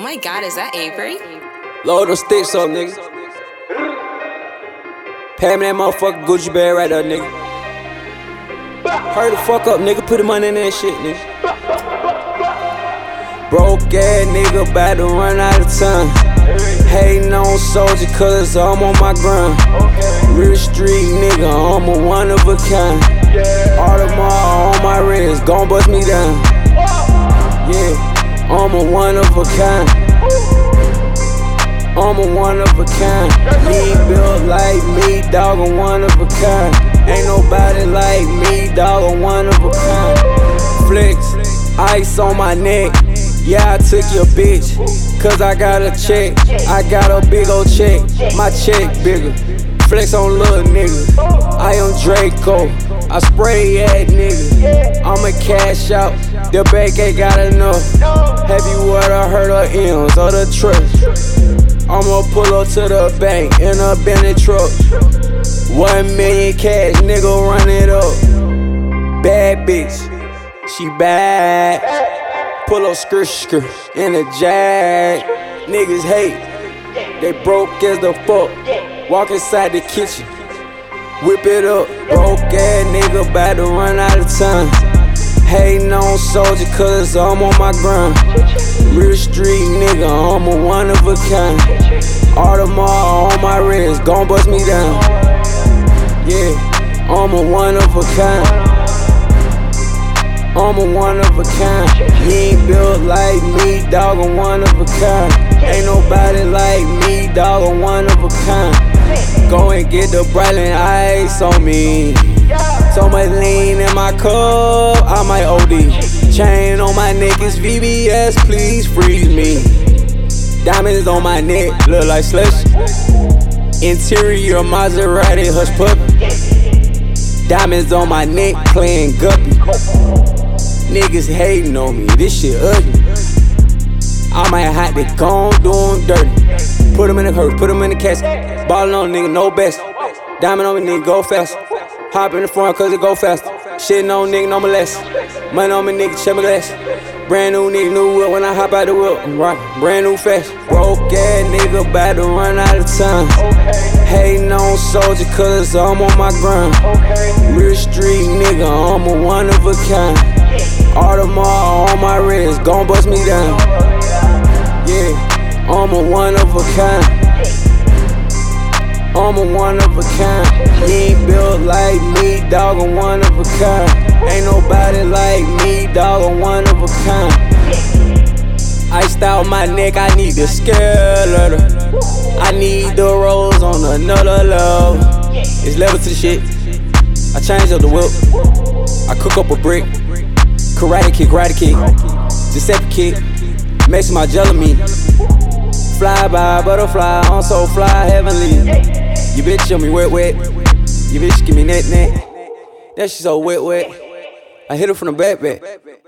my god, is that Avery? Load them sticks up, nigga. Pay me that motherfucking Gucci bag right there, nigga. Hurry the fuck up, nigga. Put the money in that shit, nigga. Broke ass nigga about to run out of time. Hating on soldier cause I'm on my grind. Real street nigga, I'm a one of a kind. Audemars on my wrist, gon' bust me down. Yeah, I'm a one of a kind. I'm a one of a kind. You ain't built like me, dog, I'm one of a kind. Ain't nobody like me, dog, I'm one of a kind. Flex, ice on my neck. Yeah, I took your bitch, cause I got a check. I got a big old check, my check bigger. Flex on little nigga, I am Draco. I spray at nigga, I'ma cash out. The bank ain't got enough. Have you ever heard of M's or the trust? I'ma pull up to the bank in a Bentley truck. 1 million cash, nigga, run it up. Bad bitch, she bad. Pull up skirt in a jag. Niggas hate, they broke as the fuck. Walk inside the kitchen, whip it up. Broke ass nigga about to run out of time. Hating on soldier cause I'm on my grind. Real street nigga, I'm a one of a kind. Audemars on my wrist, gon' bust me down. Yeah, I'm a one of a kind. I'm a one of a kind. You ain't built like me, dog, I'm one of a kind. Ain't nobody like me, dog, I'm one of a kind. Go and get the Bryland ice on me. So much lean in my cup, I might OD. Chain on my neck is VVS, please freeze me. Diamonds on my neck, look like slush. Interior Maserati, hush puppy. Diamonds on my neck, playing guppy. Niggas hating on me, this shit ugly. I might have to go on, do them dirty. Put them in the hearse, put them in the casket. Ballin' on a nigga, no best. Diamond on me, nigga, go fast. Hop in the front cause it go faster. Shitting on nigga, no molest. Money on me, nigga, check my glass. Brand new nigga, new whip. When I hop out the whip, I'm rockin', brand new fast. Broke ass nigga, about to run out of time. Hating on soldier cause I'm on my grind. Real street nigga, I'm a one of a kind. Audemars on my wrist, gon' bust me down. Yeah, I'm a one of a kind. I'm a one of a kind. You ain't built like me, dog, I'm one of a kind. Ain't nobody like me, dog, I'm one of a kind. Iced out my neck, I need the skeleton. I need the rolls on another level. It's level to the shit. I changed up the whip. I cook up a brick. Karate kick, Giuseppe kick. Makes my jelly meat. Fly by butterfly, I'm so fly heavenly. You bitch on me wet. You bitch give me net. That shit so wet. I hit her from the back.